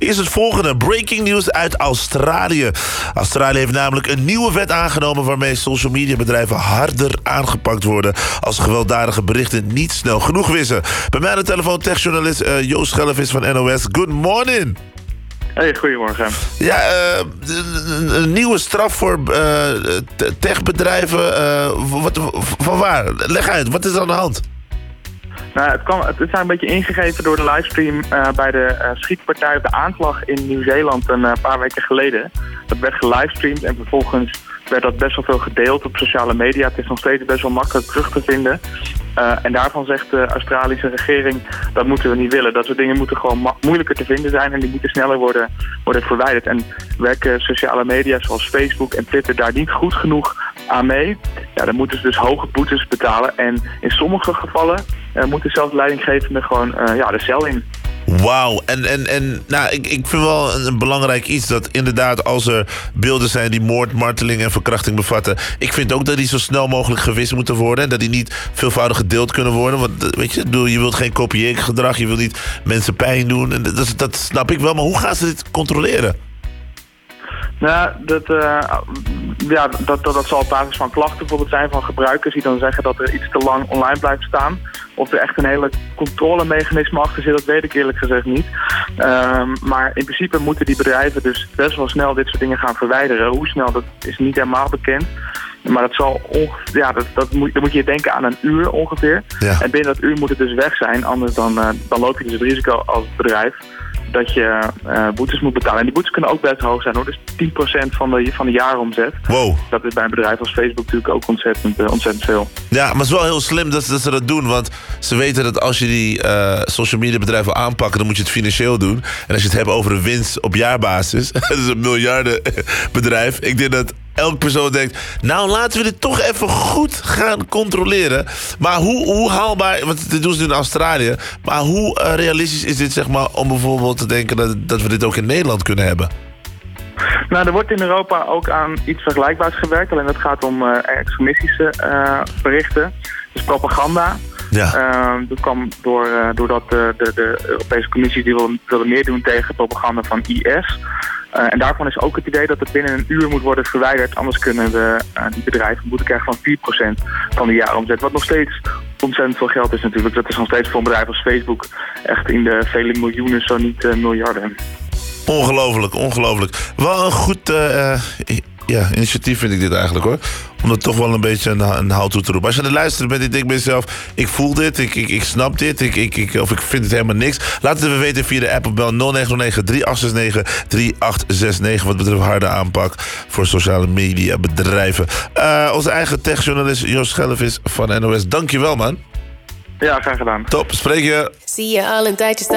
Eerst het volgende. Breaking news uit Australië. Australië heeft namelijk een nieuwe wet aangenomen waarmee social media bedrijven harder aangepakt worden als gewelddadige berichten niet snel genoeg wissen. Bij mij aan de telefoon techjournalist Joost Schellevis van NOS. Good morning. Hey, goedemorgen. Ja, een nieuwe straf voor techbedrijven. Van waar? Leg uit, wat is er aan de hand? Nou, het is een beetje ingegeven door de livestream bij de schietpartij, de aanslag in Nieuw-Zeeland een paar weken geleden. Dat werd gelivestreamd en vervolgens werd dat best wel veel gedeeld op sociale media. Het is nog steeds best wel makkelijk terug te vinden. En daarvan zegt de Australische regering, dat moeten we niet willen. Dat soort dingen moeten gewoon moeilijker te vinden zijn en die moeten sneller worden verwijderd. En werken sociale media zoals Facebook en Twitter daar niet goed genoeg aan mee? Ja, dan moeten ze dus hoge boetes betalen. En in sommige gevallen moeten zelfs leidinggevenden gewoon de cel in. Wauw, en nou, ik vind wel een belangrijk iets dat inderdaad als er beelden zijn die moord, marteling en verkrachting bevatten, ik vind ook dat die zo snel mogelijk gewist moeten worden en dat die niet veelvoudig gedeeld kunnen worden. Want weet je wilt geen kopieergedrag, je wilt niet mensen pijn doen. En dat snap ik wel, maar hoe gaan ze dit controleren? Nou, dat zal op basis van klachten bijvoorbeeld zijn van gebruikers die dan zeggen dat er iets te lang online blijft staan. Of er echt een hele controlemechanisme achter zit, dat weet ik eerlijk gezegd niet. Maar in principe moeten die bedrijven dus best wel snel dit soort dingen gaan verwijderen. Hoe snel, dat is niet helemaal bekend. Maar dat zal dan moet je denken aan een uur ongeveer. Ja. En binnen dat uur moet het dus weg zijn, anders dan loop je dus het risico als bedrijf dat je boetes moet betalen. En die boetes kunnen ook best hoog zijn, hoor. Dus 10% van de jaaromzet. Wow. Dat is bij een bedrijf als Facebook natuurlijk ook ontzettend veel. Ja, maar het is wel heel slim dat ze dat doen. Want ze weten dat als je die social media bedrijven wil aanpakken, dan moet je het financieel doen. En als je het hebt over een winst op jaarbasis, dat is een miljardenbedrijf. Ik denk dat elke persoon denkt, nou laten we dit toch even goed gaan controleren. Maar hoe haalbaar, want dit doen ze nu in Australië, maar hoe realistisch is dit, zeg maar, om bijvoorbeeld te denken dat we dit ook in Nederland kunnen hebben? Nou, er wordt in Europa ook aan iets vergelijkbaars gewerkt. Alleen dat gaat om extremistische berichten. Dus propaganda. Ja. Dat kwam doordat de Europese Commissie die wilde meer doen tegen propaganda van IS. En daarvan is ook het idee dat het binnen een uur moet worden verwijderd. Anders kunnen die bedrijven een boete krijgen van 4% van de jaaromzet. Wat nog steeds ontzettend veel geld is natuurlijk. Dat is nog steeds voor een bedrijf als Facebook echt in de vele miljoenen, zo niet miljarden. Ongelooflijk. Wel een goed initiatief vind ik dit eigenlijk, hoor. Om dat toch wel een beetje een hout toe te roepen. Als je aan het luisteren bent, ik denk bij jezelf, ik voel dit, ik snap dit, of ik vind het helemaal niks. Laat het even weten via de app of bel 0909-3869-3869 wat betreft harde aanpak voor sociale media bedrijven. Onze eigen techjournalist Joost Schellevis van NOS. Dankjewel, man. Ja, graag gedaan. Top, spreek je. Zie je al een tijdje staan.